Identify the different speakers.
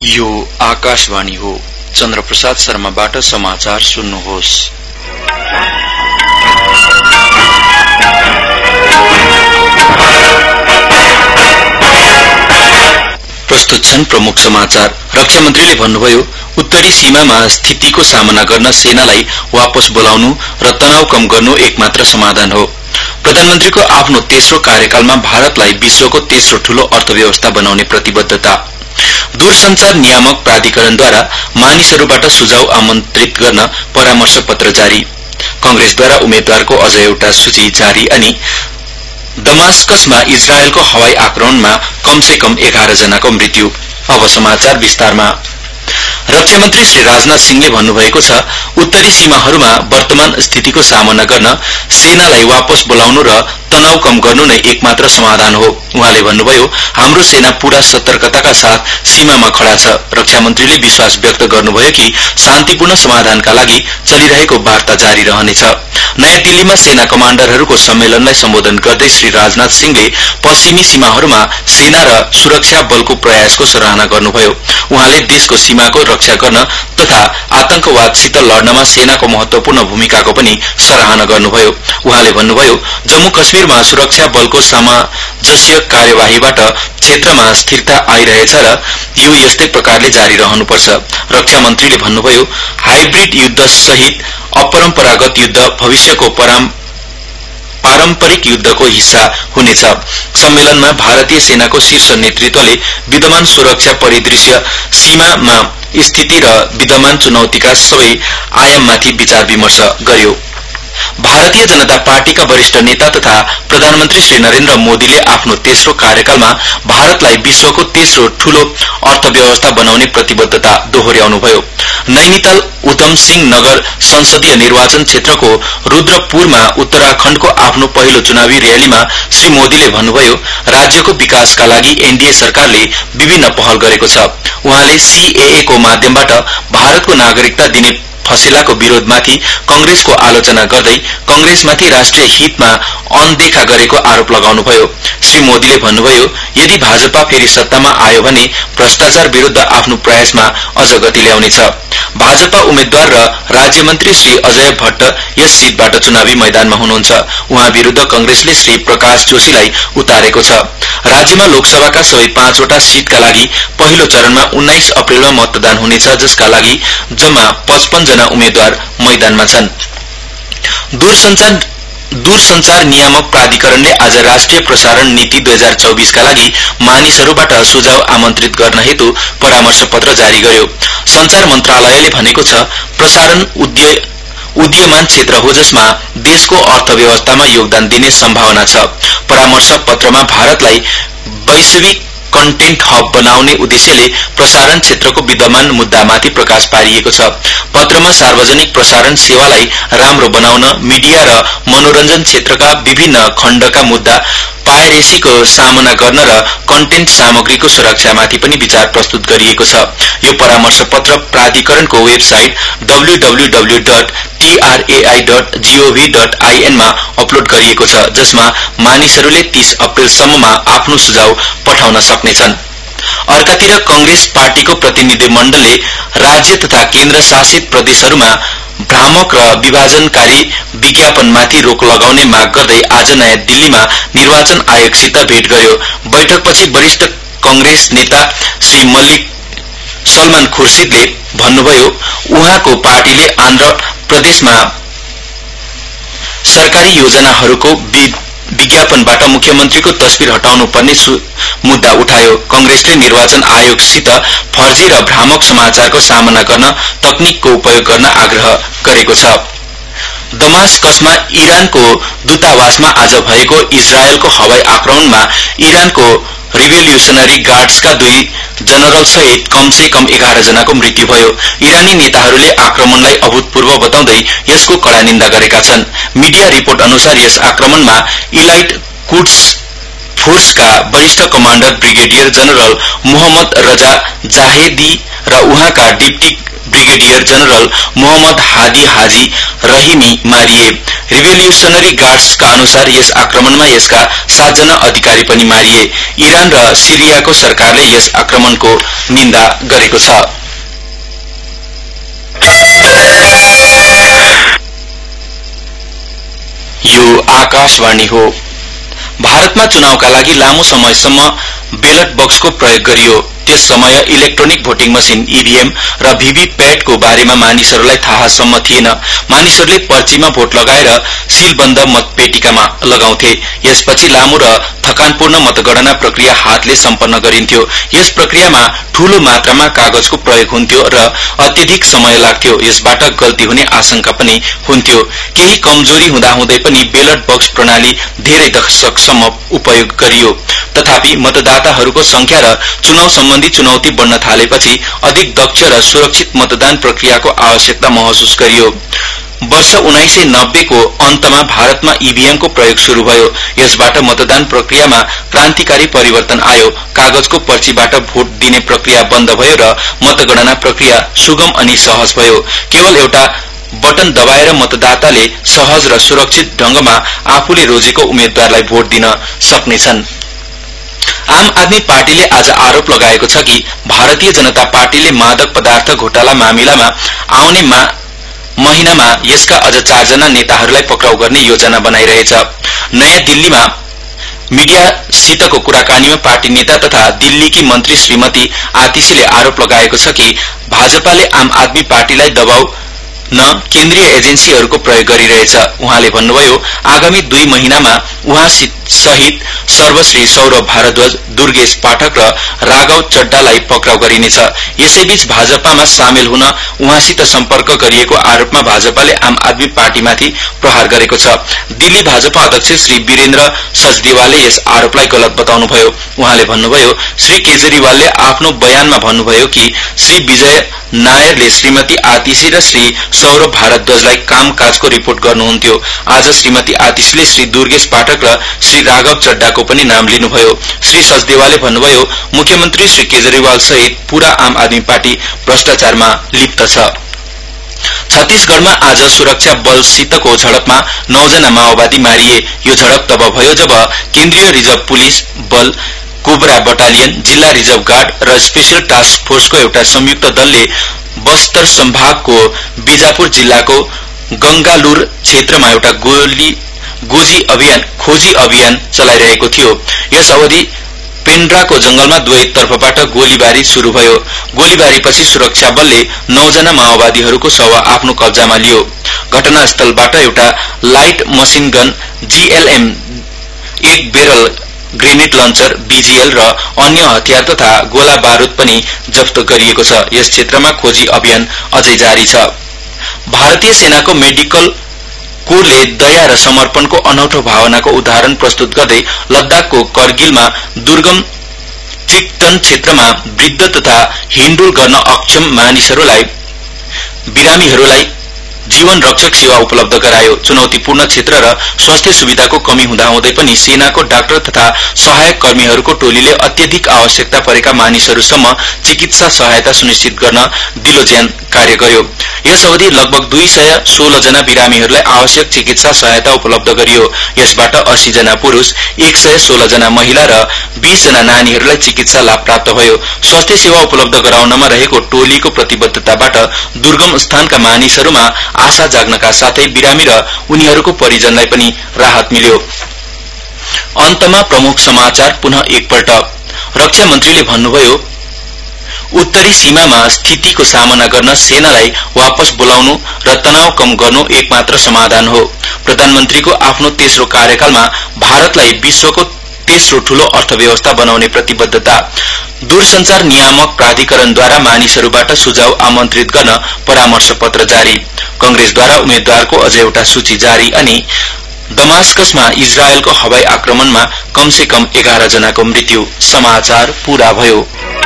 Speaker 1: यो आकाशवाणी हो। चन्द्रप्रसाद शर्माबाट समाचार सुन्नुहोस्। प्रस्तुत छन् प्रमुख समाचार। रक्षा मन्त्रीले भन्नुभयो, उत्तरी सीमामा स्थितिको सामना गर्न सेनालाई वापस बोलाउनु र तनाव कम गर्नु एकमात्र समाधान हो। प्रधानमन्त्रीको आफ्नो तेस्रो कार्यकालमा भारतलाई विश्वको तेस्रो ठूलो अर्थव्यवस्था बनाउने प्रतिबद्धता। दूरसञ्चार नियामक प्राधिकरणद्वारा मानिसहरूबाट सुझाव आमन्त्रित गर्न परामर्श पत्र जारी। कंग्रेसद्वारा उम्मेद्वारको अझ एउटा सूची जारी अनि दमास्कसमा इजरायलको हवाई आक्रमणमा कमसेकम 11 जनाको मृत्यु। अब समाचार विस्तारमा। रक्षा मन्त्री श्री राजनाथ सिंहले भन्नुभएको छ, उत्तरी सीमाहरूमा वर्तमान स्थितिको सामना गर्न सेनालाई वापस बोलाउनु र तनाव कम गर्नु नै एकमात्र समाधान हो। उहाँले भन्नुभयो, हाम्रो सेना पूरा सतर्कताका साथ सीमामा खड़ा छ। रक्षा मन्त्रीले विश्वास व्यक्त गर्नुभयो कि शान्तिपूर्ण समाधानका लागि चलिरहेको वार्ता जारी रहनेछ। नयाँ दिल्लीमा सेना कमाण्डरहरूको सम्मेलनलाई सम्बोधन गर्दै श्री राजनाथ सिंहले पश्चिमी सीमाहरूमा सेना र सुरक्षा बलको प्रयासको सराहना गर्नुभयो। उहाँले देशको सीमाको रक्षा गर्न तथा आतंकवादसित लड्नमा सेनाको महत्वपूर्ण भूमिकाको पनि सराहना गर्नुभयो। उहाँले भन्नुभयो, जम्मू कश्मीरमा सुरक्षा बलको सामञ्जस्य कार्यवाहीबाट क्षेत्रमा स्थिरता आइरहेछ र यो यस्तै प्रकारले जारी रहनुपर्छ। रक्षा मन्त्रीले भन्नुभयो, हाइब्रिड युद्ध सहित अपरम्परागत युद्ध भविष्यको पारम्परिक युद्धको हिस्सा हुनेछ। सम्मेलनमा भारतीय सेनाको शीर्ष नेतृत्वले विद्यमान सुरक्षा परिदृश्य, सीमामा स्थिति र विद्यमान चुनौतीका सबै आयाममाथि विचार विमर्श गर्यो। भारतीय जनता पार्टीका वरिष्ठ नेता तथा प्रधानमन्त्री श्री नरेन्द्र मोदीले आफ्नो तेस्रो कार्यकालमा भारतलाई विश्वको तेस्रो ठूलो अर्थव्यवस्था बनाउने प्रतिबद्धता दोहोर्याउनुभयो। नैनीताल उधम सिंह नगर संसदीय निर्वाचन क्षेत्रको रुद्रपुरमा उत्तराखण्डको आफ्नो पहिलो चुनावी र्यालीमा श्री मोदीले भन्नुभयो, राज्यको विकासका लागि एनडीए सरकारले विभिन्न पहल गरेको छ। उहाँले सीएए को माध्यमबाट भारतको नागरिकता दिने फसेलाको विरोधमाथि कंग्रेसको आलोचना गर्दै कंग्रेसमाथि राष्ट्रिय हितमा अनदेखा गरेको आरोप लगाउनुभयो। श्री मोदीले भन्नुभयो, यदि भाजपा फेरि सत्तामा आयो भने भ्रष्टाचार विरुद्ध आफ्नो प्रयासमा अझ गति ल्याउनेछ। भाजपा उम्मेद्वार र राज्य मन्त्री श्री अजय भट्ट यस सीटबाट चुनावी मैदानमा हुनुहुन्छ। उहाँ विरुद्ध कंग्रेसले श्री प्रकाश जोशीलाई उतारेको छ। राज्यमा लोकसभाका सबै 5 वटा सीटका लागि पहिलो चरणमा 19 अप्रेलमा मतदान हुनेछ, जसका लागि जम्मा 55 जना उम्मेद्वार मैदानमा छन्। दूरसञ्चार नियामक प्राधिकरणले आज राष्ट्रिय प्रसारण नीति 2024 का लागि मानिसहरूबाट सुझाव आमन्त्रित गर्न हेतु परामर्श पत्र जारी गर्यो। सञ्चार मन्त्रालयले भनेको छ, प्रसारण उदीयमान क्षेत्र हो जसमा देशको अर्थव्यवस्थामा योगदान दिने सम्भावना छ। परामर्श पत्रमा भारतलाई वैश्विक कन्टेन्ट हब बनाउने उद्देश्यले प्रसारण क्षेत्रको विद्यमान मुद्दामाथि प्रकाश पारिएको छ। पत्रमा सार्वजनिक प्रसारण सेवालाई राम्रो बनाउन, मिडिया र मनोरञ्जन क्षेत्रका विभिन्न खण्डका मुद्दा, पाइरेसीको सामना गर्न र कन्टेन्ट सामग्रीको सुरक्षामाथि पनि विचार प्रस्तुत गरिएको छ। यो परामर्श पत्र प्राधिकरणको वेबसाइट www.trai.gov.in मा अपलोड गरिएको छ, जसमा मानिसहरूले 30 अप्रेलसम्ममा आफ्नो सुझाव पठाउन सक्नेछन्। अर्कातिर कंग्रेस पार्टीको प्रतिनिधिमण्डलले राज्य तथा केन्द्र शासित प्रदेशहरूमा भ्रामक र विभाजनकारी विज्ञापनमाथि रोक लगाउने माग गर्दै आज नयाँ दिल्लीमा निर्वाचन आयोगसित भेट गर्यो। बैठकपछि वरिष्ठ कंग्रेस नेता श्री सलमान खुर्शीदले भन्नुभयो, उहाँको पार्टीले आन्ध्र प्रदेशमा सरकारी योजनाहरूको विज्ञापनबाट मुख्यमन्त्रीको तस्बिर हटाउनु पर्ने मुद्दा उठायो। कंग्रेसले निर्वाचन आयोगसित फर्जी र भ्रामक समाचारको सामना गर्न तकनिकको उपयोग गर्न आग्रह गरेको छ। दमास्कसमा इरानको दूतावासमा आज भएको इजरायलको हवाई आक्रमणमा इरानको रिभोल्युसनरी गार्ड्सका 2 जनरल सहित कमसेकम 11 जनाको मृत्यु भयो। इरानी नेताहरूले आक्रमणलाई अभूतपूर्व बताउँदै यसको कड़ा निन्दा गरेका छन्। मिडिया रिपोर्ट अनुसार यस आक्रमणमा इलाइट कुड्स फोर्सका वरिष्ठ commander brigadier general Mohammad Reza Zahedi र उहाँका deputy brigadier general Mohammad Hadi Haji Rahimi मारिए। रिभोल्युसनरी गार्ड्सका अनुसार यस आक्रमणमा यसका 7 जना अधिकारी पनि मारिए। इरान र सिरियाको सरकारले यस आक्रमणको निन्दा गरेको छ। यो आकाशवाणी हो। भारतमा चुनावका लागि लामो समयसम्म ब्यालट बक्सको प्रयोग गरियो। त्यस समय इलेक्ट्रोनिक भोटिङ मशिन ईभीएम र भिभीप्याटको बारेमा मानिसहरूलाई थाहासम्म थिएन। मानिसहरूले पर्चीमा भोट लगाएर सीलबन्द मतपेटिकामा लगाउँथे। यसपछि लामो र थकानपूर्ण मतगणना प्रक्रिया हातले सम्पन्न गरिन्थ्यो। यस प्रक्रियामा ठूलो मात्रामा कागजको प्रयोग हुन्थ्यो र अत्यधिक समय लाग्थ्यो। यसबाट गल्ती हुने आशंका पनि हुन्थ्यो। केही कमजोरी हुँदाहुँदै पनि ब्यालट बक्स प्रणाली धेरै दशकसम्म उपयोग गरियो। तथापि मतदाताहरूको संख्या र चुनाव सम्बन्धी चुनौती बढ्न थालेपछि अधिक दक्ष र सुरक्षित मतदान प्रक्रियाको आवश्यकता महसुस गरियो। वर्ष 1990 को अन्तमा भारतमा ईभीएमको प्रयोग शुरू भयो। यसबाट मतदान प्रक्रियामा क्रान्तिकारी परिवर्तन आयो। कागजको पर्चीबाट भोट दिने प्रक्रिया बन्द भयो र मतगणना प्रक्रिया सुगम अनि सहज भयो। केवल एउटा बटन दबाएर मतदाताले सहज र सुरक्षित ढंगमा आफूले रोजेको उम्मेदवारलाई भोट दिन सक्नेछन्। आम आदमी पार्टीले आज आरोप लगाएको छ कि भारतीय जनता पार्टीले मादक पदार्थ घोटाला मामिलामा आउने महिनामा यसका अझ 4 जना नेताहरूलाई पक्राउ गर्ने योजना बनाइरहेछ। नयाँ दिल्लीमा मीडियासितको कुराकानीमा पार्टी नेता तथा दिल्लीकी मन्त्री श्रीमती आतिशीले आरोप लगाएको छ कि भाजपाले आम आदमी पार्टीलाई दबाउन केन्द्रीय एजेन्सीहरूको प्रयोग गरिरहेछ। उहाँले भन्नुभयो आगामी 2 महिनामा उहाँ सहित सर्वश्री सौरभ भारद्वाज, दुर्गेश पाठक र राघव चड्डालाई पक्राउ गरिनेछ। यसैबीच भाजपामा सामेल हुन उहाँसित सम्पर्क गरिएको आरोपमा भाजपाले आम आदमी पार्टीमाथि प्रहार गरेको छ। दिल्ली भाजपा अध्यक्ष श्री वीरेन्द्र सचदेवालले यस आरोपलाई गलत बताउनुभयो। उहाँले भन्नुभयो श्री केजरीवालले आफ्नो बयानमा भन्नुभयो कि श्री विजय नायरले श्रीमती आतिशी र श्री सौरभ भारद्वाजलाई कामकाजको रिपोर्ट गर्नुहुन्थ्यो। आज श्रीमती आतिशीले श्री दुर्गेश पाठक र श्री राघव चड्डाको पनि नाम लिनुभयो। श्री सचदेवाले भन्नुभयो मुख्यमन्त्री श्री केजरीवाल सहित पूरा आम आदमी पार्टी भ्रष्टाचारमा लिप्त छ। छत्तीसगढ़मा आज सुरक्षा बलसितको झडपमा 9 जना माओवादी मारिए। यो झडप तब भयो जब केन्द्रीय रिजर्भ पुलिस बल, कोब्रा बटालियन, जिल्ला रिजर्भ गार्ड र स्पेशल टास्क फोर्सको एउटा संयुक्त दलले बस्तर सम्भागको बीजापुर जिल्लाको गंगालुर क्षेत्रमा एउटा खोजी अभियान चलाइरहेको थियो। यस अवधि पेन्ड्राको जंगलमा दुवै तर्फबाट गोलीबारी शुरू भयो। गोलीबारीपछि सुरक्षा बलले 9 जना माओवादीहरूको शव आफ्नो कब्जामा लियो। घटनास्थलबाट एउटा light machine gun GLM, 1 barrel grenade launcher BGL र अन्य हतियार तथा गोला बारुद पनि जफ्त गरिएको छ। यस क्षेत्रमा खोजी अभियान अझै जारी छ। भारतीय सेनाको मेडिकल कोरले दया र समर्पणको अनौठो भावनाको उदाहरण प्रस्तुत गर्दै लद्दाखको करगिलमा दुर्गम चिकटन क्षेत्रमा वृद्ध तथा हिँडडुल गर्न अक्षम बिरामीहरूलाई जीवन रक्षक सेवा उपलब्ध गरायो। चुनौतीपूर्ण क्षेत्र र स्वास्थ्य सुविधाको कमी हुँदाहुँदै पनि सेनाको डाक्टर तथा सहायक कर्मीहरूको टोलीले अत्यधिक आवश्यकता परेका मानिसहरूसम्म चिकित्सा सहायता सुनिश्चित गर्न दिलोज्यान कार्य गर्यो। यस अवधि लगभग 216 जना बिरामीहरूलाई आवश्यक चिकित्सा सहायता उपलब्ध गरियो। यसबाट 80 जना पुरुष, 116 जना महिला र 20 जना नानीहरूलाई चिकित्सा लाभ प्राप्त भयो। स्वास्थ्य सेवा उपलब्ध गराउनमा रहेको टोलीको प्रतिबद्धताबाट दुर्गम स्थानका मानिसहरूमा आशा जाग्नका साथै बिरामी र उनीहरूको परिजनलाई पनि राहत मिल्यो। अन्तमा प्रमुख समाचार पुनः एकपल्ट। रक्षा मन्त्रीले भन्नुभयो उत्तरी सीमामा स्थितिको सामना गर्न सेनालाई वापस बोलाउनु र तनाव कम गर्नु एकमात्र समाधान हो। प्रधानमन्त्रीको आफ्नो तेस्रो कार्यकालमा भारतलाई विश्वको तेस्रो ठूलो अर्थव्यवस्था बनाउने प्रतिबद्धता। दूरसञ्चार नियामक प्राधिकरणद्वारा मानिसहरूबाट सुझाव आमन्त्रित गर्न परामर्श पत्र जारी। कंग्रेसद्वारा उम्मेद्वारको अझ एउटा सूची जारी। अनि दमास्कसमा इजरायलको हवाई आक्रमणमा कमसे कम 11 जनाको मृत्यु। समाचार पूरा भयो।